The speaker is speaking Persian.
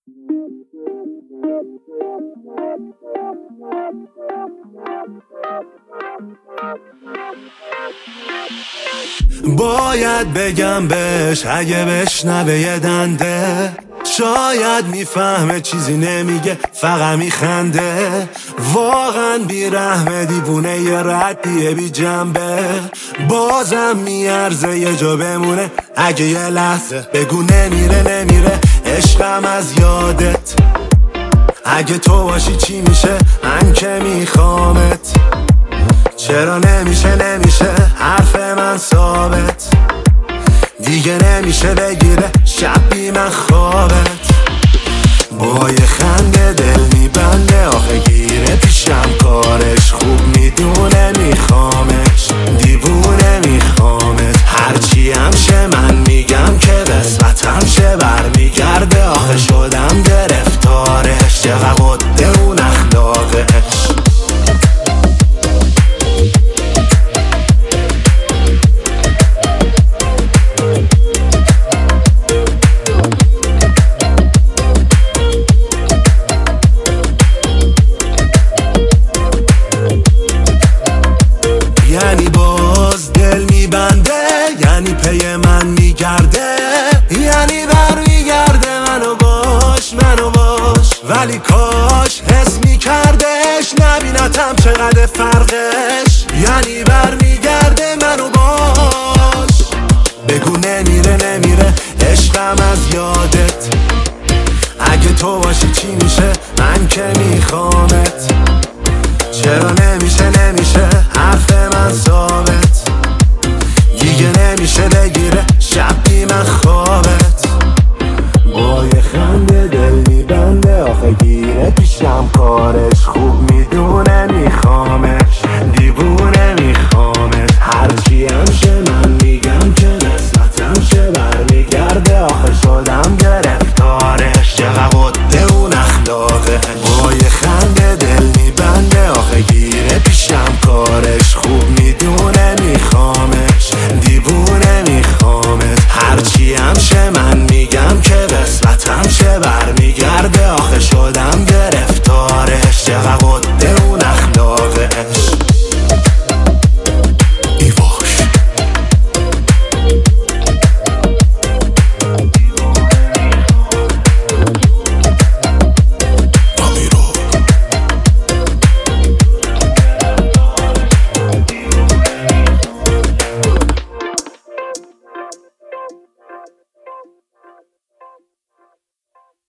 باید بگم بهش اگه بشنوه یه دنده، شاید میفهمه چیزی نمیگه فقط میخنده. واقعا بیرحمه، دیوونه، یه ردیه بی جنبه. بازم میارزه یه جا بمونه اگه یه لحظه بگو نمیره عشقم از یادت. اگه تو باشی چی میشه؟ من که میخوامت. چرا نمیشه حرف من ثابت؟ دیگه نمیشه بگیره شب بی من خوابت. با یه خنده دل میبنده، آخه گیره پیشم کارش خوب میدونه میخوامش. دیوونه میخوامت، هرچی هم شه من میگم که قسمتم شه برمیگرده. آخه شدم گرفتارش، چقدر قده اون اخلاقش. یعنی باز دل میبنده، یعنی پی من میگرده، یعنی برمیگرده منو باش ولی کاش حس میکردش نبینتم چقدر فرقش. یعنی برمیگرده منو باش. بگو نمیره عشقم از یادت. اگه تو باشی چی میشه؟ من که میخوامت. چرا نمیشه حرف من ثابت؟ دیگه نمیشه بگیره شب بی من